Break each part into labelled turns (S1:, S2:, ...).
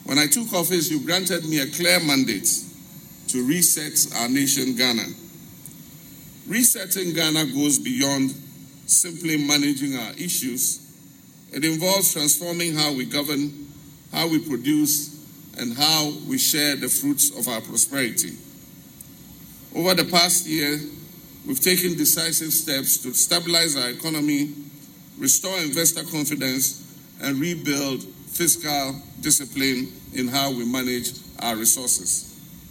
S1: When I took office, you granted me a clear mandate to reset our nation, Ghana. Resetting Ghana goes beyond simply managing our issues. It involves transforming how we govern, how we produce, and how we share the fruits of our prosperity. Over the past year, we've taken decisive steps to stabilize our economy, restore investor confidence, and rebuild fiscal discipline in how we manage our resources.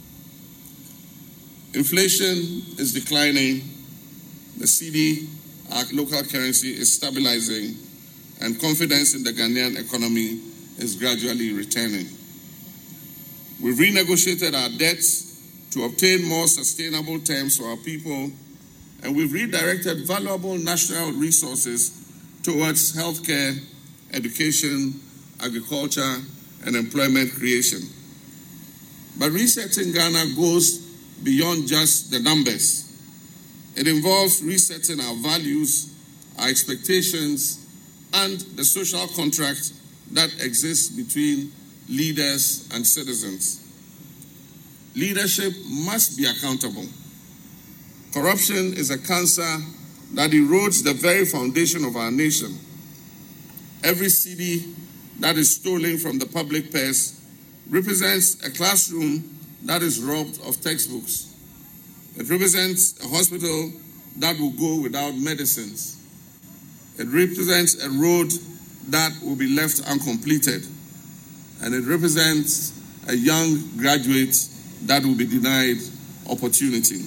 S1: Inflation is declining, the cedi, our local currency, is stabilizing, and confidence in the Ghanaian economy is gradually returning. We've renegotiated our debts to obtain more sustainable terms for our people, and we've redirected valuable national resources towards healthcare, education, agriculture, and employment creation. But resetting Ghana goes beyond just the numbers. It involves resetting our values, our expectations, and the social contract that exists between leaders and citizens. Leadership must be accountable. Corruption is a cancer that erodes the very foundation of our nation. Every cedi that is stolen from the public purse represents a classroom that is robbed of textbooks. It represents a hospital that will go without medicines. It represents a road that will be left uncompleted. And it represents a young graduate that will be denied opportunity.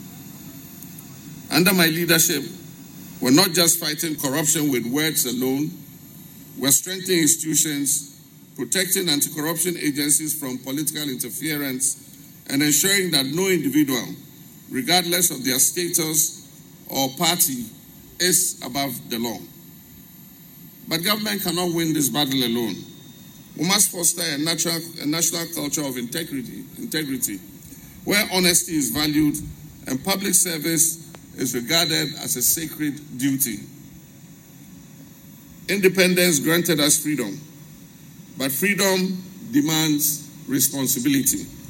S1: Under my leadership, we're not just fighting corruption with words alone. We're strengthening institutions, protecting anti-corruption agencies from political interference, and ensuring that no individual, regardless of their status or party, is above the law. But government cannot win this battle alone. We must foster a national culture of integrity, where honesty is valued and public service is regarded as a sacred duty. Independence granted us freedom, but freedom demands responsibility.